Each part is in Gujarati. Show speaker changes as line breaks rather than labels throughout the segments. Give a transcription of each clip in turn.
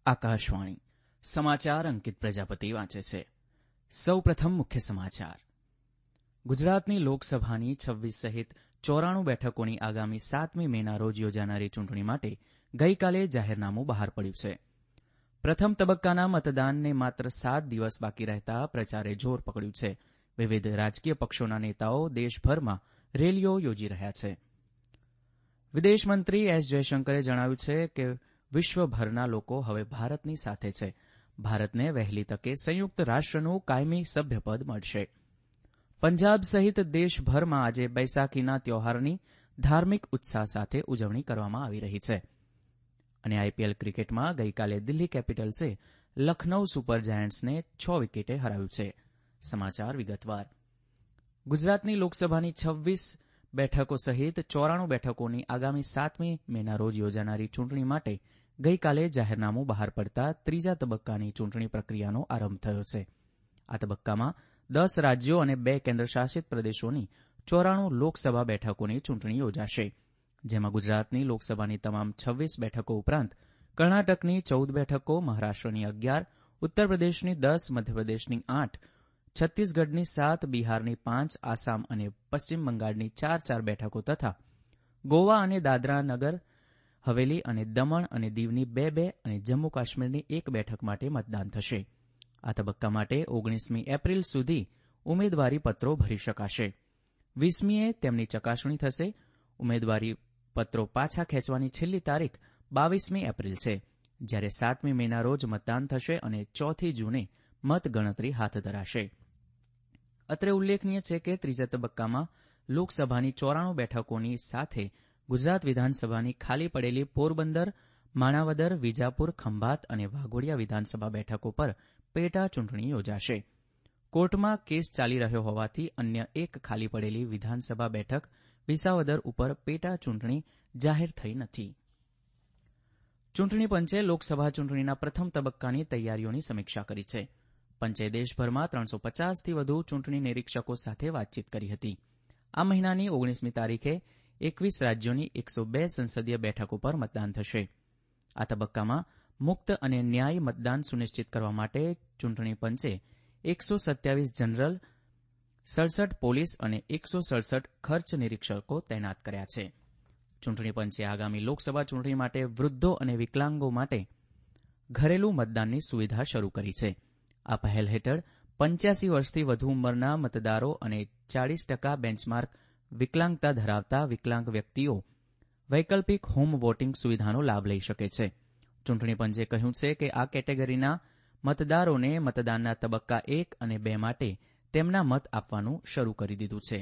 આકાશવાણી સમાચાર અંકિત પ્રજાપતિ વાંચે છે. સૌ પ્રથમ મુખ્ય સમાચાર. ગુજરાતની લોકસભાની 26 સહિત 94 બેઠકોની આગામી 7મી મેના રોજ યોજાનારી ચૂંટણી માટે ગઈકાલે જાહેરનામું બહાર પડ્યું છે. પ્રથમ તબક્કાના મતદાનને માત્ર 7 દિવસ બાકી રહેતા પ્રચારે જોર પકડ્યું છે. વિવિધ રાજકીય પક્ષોના નેતાઓ દેશભરમાં રેલીઓ યોજી રહ્યા છે. વિદેશમંત્રી એસ જયશંકરે જણાવ્યું છે કે વિશ્વભરના લોકો હવે ભારતની સાથે છે. ભારતને વહેલી તકે સંયુક્ત રાષ્ટ્રનું કાયમી સભ્યપદ મળશે. પંજાબ સહિત દેશભરમાં આજે બૈસાખીના ત્યોહારની ધાર્મિક ઉત્સાહ સાથે ઉજવણી કરવામાં આવી રહી છે. અને આઈપીએલ ક્રિકેટમાં ગઈકાલે દિલ્હી કેપિટલ્સે લખનૌ સુપર જાયન્ટ્સને 6 વિકેટે હરાવ્યું છે. સમાચાર વિગતવાર. ગુજરાતની લોકસભાની 26 બેઠકો સહિત 94 બેઠકોની આગામી 7મી મેના રોજ યોજાનારી ચૂંટણી માટે ગઈકાલે જાહેરનામું બહાર પડતા ત્રીજા તબક્કાની ચૂંટણી પ્રક્રિયાનો આરંભ થયો છે. આ તબક્કામાં 10 રાજ્યો અને 2 કેન્દ્રશાસિત પ્રદેશોની 94 લોકસભા બેઠકોની ચૂંટણી યોજાશે. જેમાં ગુજરાતની લોકસભાની તમામ 26 બેઠકો ઉપરાંત કર્ણાટકની 14 બેઠકો, મહારાષ્ટ્રની 11, ઉત્તર પ્રદેશની 10, મધ્યપ્રદેશની 8, છત્તીસગઢની 7, બિહારની 5, આસામ અને પશ્ચિમ બંગાળની 4 બેઠકો તથા ગોવા અને દાદરા નગર હવેલી અને દમણ અને દીવની 2 અને જમ્મુ કાશ્મીરની 1 બેઠક માટે મતદાન થશે. આ તબક્કા માટે 19મી એપ્રિલ સુધી ઉમેદવારી પત્રો ભરી શકાશે. 20મીએ તેમની ચકાસણી થશે. ઉમેદવારી પત્રો પાછા ખેંચવાની છેલ્લી તારીખ 22મી એપ્રિલ છે, જ્યારે 7મી મેના રોજ મતદાન થશે અને 4 જૂને મતગણતરી હાથ ધરાશે. અત્રે ઉલ્લેખનીય છે કે ત્રીજા તબક્કામાં લોકસભાની 94 બેઠકોની સાથે ગુજરાત વિધાનસભાની ખાલી પડેલી પોરબંદર, માણાવદર, વિજાપુર, ખંભાત અને વાઘોડિયા વિધાનસભા બેઠકો પર પેટા ચૂંટણી યોજાશે. કોર્ટમાં કેસ ચાલી રહ્યો હોવાથી અન્ય એક ખાલી પડેલી વિધાનસભા બેઠક વિસાવદર ઉપર પેટા ચૂંટણી જાહેર થઈ નથી. ચૂંટણી પંચે લોકસભા ચૂંટણીના પ્રથમ તબક્કાની તૈયારીઓની સમીક્ષા કરી છે. પંચે દેશભરમાં 350થી વધુ ચૂંટણી નિરીક્ષકો સાથે વાતચીત કરી હતી. આ મહિનાની 19મી તારીખે 21 રાજ્યોની 102 સંસદીય બેઠકો પર મતદાન થશે. આ તબક્કામાં મુક્ત અને ન્યાયી મતદાન સુનિશ્ચિત કરવા માટે ચૂંટણી પંચે 127 જનરલ, 67 પોલીસ અને 167 ખર્ચ નિરીક્ષકો તૈનાત કર્યા છે. ચૂંટણી પંચે આગામી લોકસભા ચૂંટણી માટે વૃદ્ધો અને વિકલાંગો માટે ઘરેલું મતદાનની સુવિધા શરૂ કરી છે. આ પહેલ હેઠળ 85 વર્ષથી વધુ ઉંમરના મતદારો અને 40% બેન્ચમાર્ક વિકલાંગતા ધરાવતા વિકલાંગ વ્યક્તિઓ વૈકલ્પિક હોમ વોટિંગ સુવિધાનો લાભ લઈ શકે છે. ચૂંટણી પંચે કહ્યું છે કે આ કેટેગરીના મતદારોને મતદાનના તબક્કા 1 અને 2 માટે તેમના મત આપવાનું શરૂ કરી દીધું છે.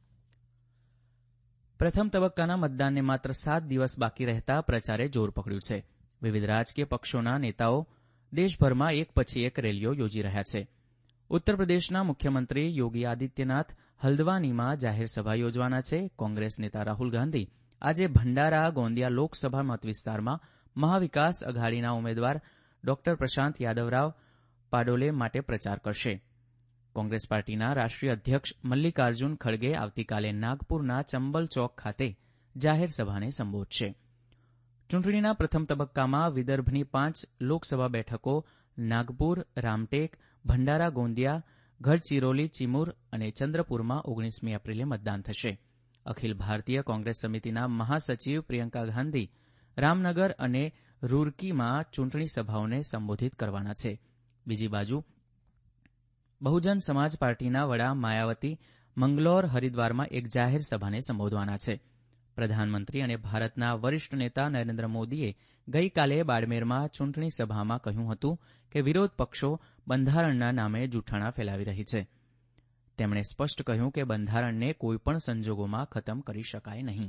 પ્રથમ તબક્કાના મતદાનને માત્ર 7 દિવસ બાકી રહેતા પ્રચારે જોર પકડ્યું છે. વિવિધ રાજકીય પક્ષોના નેતાઓ દેશભરમાં એક પછી એક રેલીઓ યોજી રહ્યા છે. ઉત્તર પ્રદેશના મુખ્યમંત્રી યોગી આદિત્યનાથ હલ્દવાનીમાં જાહેર સભા યોજવાના છે. કોંગ્રેસ નેતા રાહુલ ગાંધી આજે ભંડારા ગોંદિયા લોકસભા મતવિસ્તારમાં મહાવિકાસ અઘાડીના ઉમેદવાર ડોક્ટર પ્રશાંત યાદવરાવ પાડોલે માટે પ્રચાર કરશે. કોંગ્રેસ પાર્ટીના રાષ્ટ્રીય અધ્યક્ષ મલ્લિકાર્જુન ખડગે આવતીકાલે નાગપુરના ચંબલ ચોક ખાતે જાહેર સભાને સંબોધશે. ચૂંટણીના પ્રથમ તબક્કામાં વિદર્ભની 5 લોકસભા બેઠકો નાગપુર, રામટેક, ભંડારા ગોંદિયા, ગઢચિરોલી, ચિમુર અને ચંદ્રપુરમાં 19મી એપ્રિલે મતદાન થશે. અખિલ ભારતીય કોંગ્રેસ સમિતિના મહાસચિવ પ્રિયંકા ગાંધી રામનગર અને રૂરકીમાં ચૂંટણી સભાઓને સંબોધિત કરવાના છે. બીજી બાજુ બહુજન સમાજ પાર્ટીના વડા માયાવતી મંગલોર, હરિદ્વારમાં એક જાહેર સભાને સંબોધવાના છે. પ્રધાનમંત્રી અને ભારતના વરિષ્ઠ નેતા નરેન્દ્ર મોદીએ ગઈકાલે બાડમેરમાં ચૂંટણી સભામાં કહ્યું હતું કે વિરોધ પક્ષો બંધારણના નામે જૂઠાણા ફેલાવી રહી છે. તેમણે સ્પષ્ટ કહ્યું કે બંધારણને કોઈપણ સંજોગોમાં ખતમ કરી શકાય નહીં.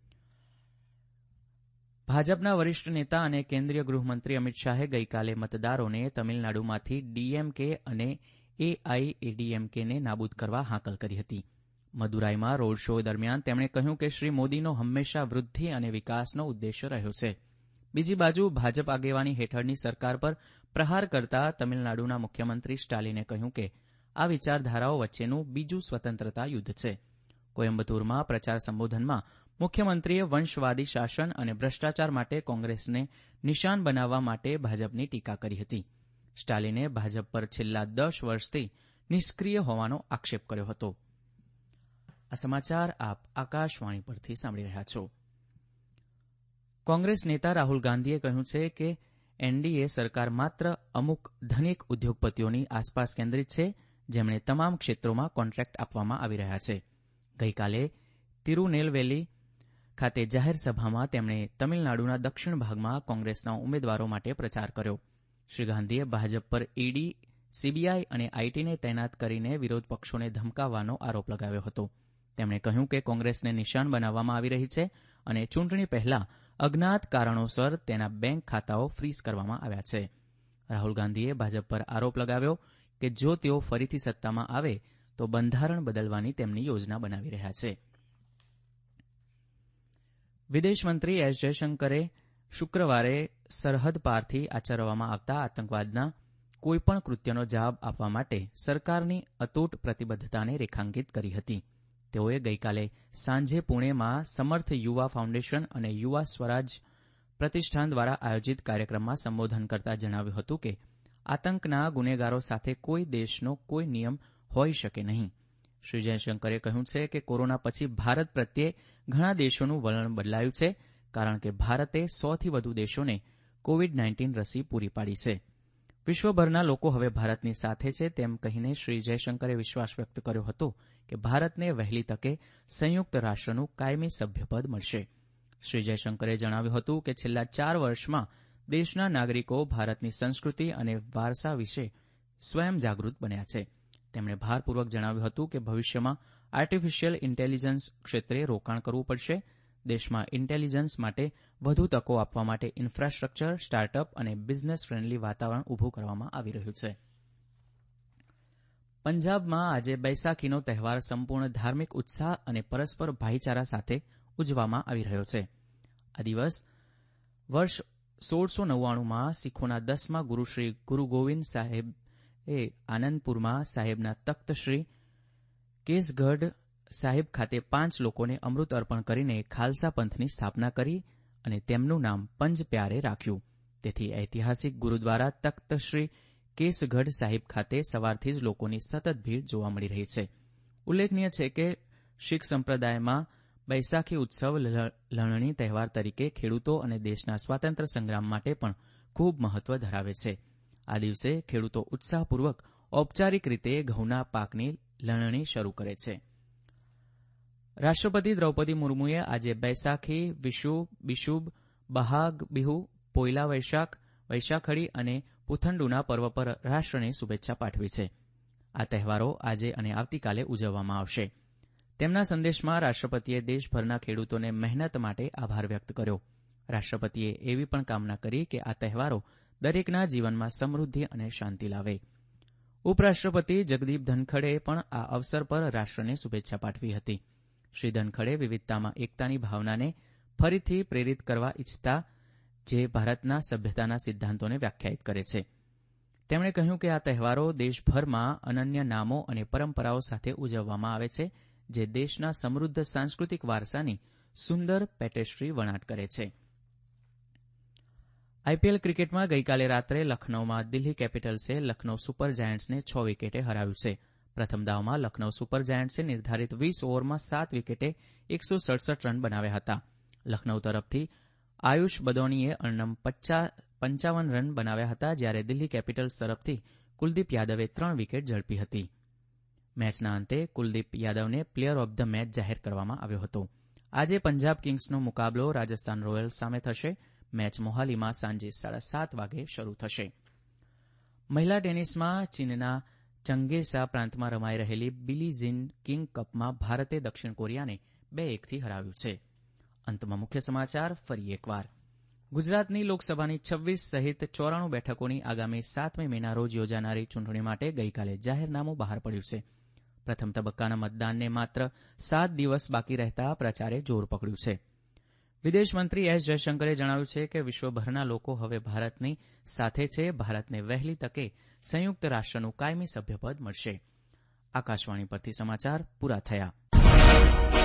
ભાજપના વરિષ્ઠ નેતા અને કેન્દ્રીય ગૃહમંત્રી અમિત શાહે ગઈકાલે મતદારોને તમિલનાડુમાંથી ડીએમકે અને એઆઈએડીએમકેને નાબૂદ કરવા હાકલ કરી હતી. મદુરાઈમાં રોડ શો દરમિયાન તેમણે કહ્યું કે શ્રી મોદીનો હંમેશા વૃદ્ધિ અને વિકાસનો ઉદ્દેશ્ય રહ્યો છે. બીજી બાજુ ભાજપ આગેવાની હેઠળની સરકાર પર પ્રહાર કરતા તમિલનાડુના મુખ્યમંત્રી સ્ટાલિને કહ્યું કે આ વિચારધારાઓ વચ્ચેનું બીજું સ્વતંત્રતા યુદ્ધ છે. કોયમ્બતુરમાં પ્રચાર સંબોધનમાં મુખ્યમંત્રીએ વંશવાદી શાસન અને ભ્રષ્ટાચાર માટે કોંગ્રેસને નિશાન બનાવવા માટે ભાજપની ટીકા કરી હતી. સ્ટાલિને ભાજપ પર છેલ્લા 10 વર્ષથી નિષ્ક્રિય હોવાનો આક્ષેપ કર્યો હતો. આ સમાચાર આપ આકાશવાણી પરથી સાંભળી રહ્યા છો. કોંગ્રેસ નેતા રાહુલ ગાંધીએ કહ્યું છે કે એનડીએ સરકાર માત્ર અમુક ધનિક ઉદ્યોગપતિઓની આસપાસ કેન્દ્રિત છે, જેમણે તમામ ક્ષેત્રોમાં કોન્ટ્રાક્ટ આપવામાં આવી રહ્યા છે. ગઈકાલે તિરુનેલવેલી ખાતે જાહેર સભામાં તેમણે તમિલનાડુના દક્ષિણ ભાગમાં કોંગ્રેસના ઉમેદવારો માટે પ્રચાર કર્યો. શ્રી ગાંધીએ ભાજપ પર ઈડી, સીબીઆઈ અને આઈટીને તૈનાત કરીને વિરોધ પક્ષોને ધમકાવવાનો આરોપ લગાવ્યો હતો. તેમણે કહ્યું કે કોંગ્રેસને નિશાન બનાવવામાં આવી રહી છે અને ચૂંટણી પહેલા અજ્ઞાત કારણોસર તેના બેંક ખાતાઓ ફ્રીઝ કરવામાં આવ્યા છે. રાહુલ ગાંધીએ ભાજપ પર આરોપ લગાવ્યો કે જો તેઓ ફરીથી સત્તામાં આવે તો બંધારણ બદલવાની તેમની યોજના બનાવી રહ્યા છે. વિદેશમંત્રી એસ જયશંકરે શુક્રવારે સરહદ પારથી આચરવામાં આવતા આતંકવાદના કોઈપણ કૃત્યનો જવાબ આપવા માટે સરકારની અતૂટ પ્રતિબદ્ધતાને રેખાંકિત કરી હતી. તેઓએ ગઈકાલે સાંજે પુણેમાં સમર્થ યુવા ફાઉન્ડેશન અને યુવા સ્વરાજ પ્રતિષ્ઠાન દ્વારા આયોજિત કાર્યક્રમમાં સંબોધન કરતા જણાવ્યું હતું કે આતંકના ગુનેગારો સાથે કોઈ દેશનો કોઈ નિયમ હોઈ શકે નહીં. શ્રી જયશંકરે કહ્યું છે કે કોરોના પછી ભારત પ્રત્યે ઘણા દેશોનું વલણ બદલાયું છે, કારણ કે ભારતે 100થી વધુ દેશોને કોવિડ-19 રસી પૂરી પાડી છે. વિશ્વભરના લોકો હવે ભારતની સાથે છે તેમ કહીને શ્રી જયશંકરે વિશ્વાસ વ્યક્ત કર્યો હતો કે ભારતને વહેલી તકે સંયુક્ત રાષ્ટ્રનું કાયમી સભ્યપદ મળશે. શ્રી જયશંકરે જણાવ્યું હતું કે છેલ્લા 4 વર્ષમાં દેશના નાગરિકો ભારતની સંસ્કૃતિ અને વારસા વિશે સ્વયં જાગૃત બન્યા છે. તેમણે ભારપૂર્વક જણાવ્યું હતું કે ભવિષ્યમાં આર્ટિફિશિયલ ઇન્ટેલિજન્સ ક્ષેત્રે રોકાણ કરવું પડશે. દેશમાં ઇન્ટેલિજન્સ માટે વધુ તકો આપવા માટે ઇન્ફ્રાસ્ટ્રક્ચર, સ્ટાર્ટઅપ અને બિઝનેસ ફ્રેન્ડલી વાતાવરણ ઉભું કરવામાં આવી રહ્યું છે. પંજાબમાં આજે બૈસાખીનો તહેવાર સંપૂર્ણ ધાર્મિક ઉત્સાહ અને પરસ્પર ભાઈચારા સાથે ઉજવવામાં આવી રહ્યો છે. આ દિવસ વર્ષ 1699માં શીખોના 10મા ગુરુ શ્રી ગુરુ ગોવિંદ સાહેબે આનંદપુરમાં સાહેબના તખ્ત શ્રી કેસગઢ સાહેબ ખાતે 5 લોકોને અમૃત અર્પણ કરીને ખાલસા પંથની સ્થાપના કરી અને તેમનું નામ પંજ પ્યારે રાખ્યું. તેથી ઐતિહાસિક ગુરુદ્વારા તખ્ત શ્રી કેસગઢ સાહિબ ખાતે સવારથી જ લોકોની સતત ભીડ જોવા મળી રહી છે. ઉલ્લેખનીય છે કે શીખ સંપ્રદાયમાં બૈસાખી ઉત્સવ લણણી તહેવાર તરીકે ખેડૂતો અને દેશના સ્વાતંત્ર્ય સંગ્રામ માટે પણ ખૂબ મહત્વ ધરાવે છે. આ દિવસે ખેડૂતો ઉત્સાહપૂર્વક ઔપચારિક રીતે ઘઉંના પાકની લણણી શરૂ કરે છે. રાષ્ટ્રપતિ દ્રૌપદી મુર્મુએ આજે બૈસાખી, વિશુ, બિશુબ, બહાગ બિહુ, પોઈલા વૈશાખ, વૈશાખડી અને પુથંડુના પર્વ પર રાષ્ટ્રને શુભેચ્છા પાઠવી છે. આ તહેવારો આજે અને આવતીકાલે ઉજવવામાં આવશે. તેમના સંદેશમાં રાષ્ટ્રપતિએ દેશભરના ખેડૂતોને મહેનત માટે આભાર વ્યક્ત કર્યો. રાષ્ટ્રપતિએ એવી પણ કામના કરી કે આ તહેવારો દરેકના જીવનમાં સમૃદ્ધિ અને શાંતિ લાવે. ઉપરાષ્ટ્રપતિ જગદીપ ધનખડે પણ આ અવસર પર રાષ્ટ્રને શુભેચ્છા પાઠવી હતી. શ્રી ધનખડે વિવિધતામાં એકતાની ભાવનાને ફરીથી પ્રેરિત કરવા ઇચ્છતા જે ભારતના સભ્યતાના સિદ્ધાંતોને વ્યાખ્યાયિત કરે છે. તેમણે કહ્યું કે આ તહેવારો દેશભરમાં અનન્ય નામો અને પરંપરાઓ સાથે ઉજવવામાં આવે છે, જે દેશના સમૃદ્ધ સાંસ્કૃતિક વારસાની સુંદર પેટેસ્ટ્રી વણાટ કરે છે. આઈપીએલ ક્રિકેટમાં ગઈકાલે રાત્રે લખનૌમાં દિલ્હી કેપિટલ્સે લખનૌ સુપર જાયન્ટ્સને 6 વિકેટે હરાવ્યું છે. પ્રથમ દાવમાં લખનૌ સુપર જાયન્ટ્સે નિર્ધારિત 20 ઓવરમાં 7 વિકેટે 167 રન બનાવ્યા હતા. લખનૌ તરફથી આયુષ બદૌનીએ અણનમ 55 રન બનાવ્યા હતા, જ્યારે દિલ્હી કેપિટલ્સ તરફથી કુલદીપ યાદવે 3 વિકેટ ઝડપી હતી. મેચના અંતે કુલદીપ યાદવને પ્લેયર ઓફ ધ મેચ જાહેર કરવામાં આવ્યો હતો. આજે પંજાબ કિંગ્સનો મુકાબલો રાજસ્થાન રોયલ્સ સામે થશે. મેચ મોહાલીમાં સાંજે 7:30 વાગે શરૂ થશે. મહિલા ટેનિસમાં ચીનના ચંગેસા પ્રાંતમાં રમાઈ રહેલી બિલી જીન કિંગ કપમાં ભારતે દક્ષિણ કોરિયાને 2-1થી હરાવ્યું છે. અંતમાં મુખ્ય સમાચાર ફરી એકવાર. ગુજરાતની લોકસભાની 26 સહિત 94 બેઠકોની આગામી 7મી મેના રોજ યોજાનારી ચૂંટણી માટે ગઈકાલે જાહેરનામું બહાર પડ્યું છે. પ્રથમ તબક્કાના મતદાનને માત્ર 7 દિવસ બાકી રહેતા પ્રચારે જોર પકડ્યું છે. વિદેશમંત્રી એસ જયશંકરે જણાવ્યું છે કે વિશ્વભરના લોકો હવે ભારતની સાથે છે. ભારતને વહેલી તકે સંયુક્ત રાષ્ટ્રનું કાયમી સભ્યપદ મળશે. આકાશવાણી પરથી સમાચાર પૂરા થયા.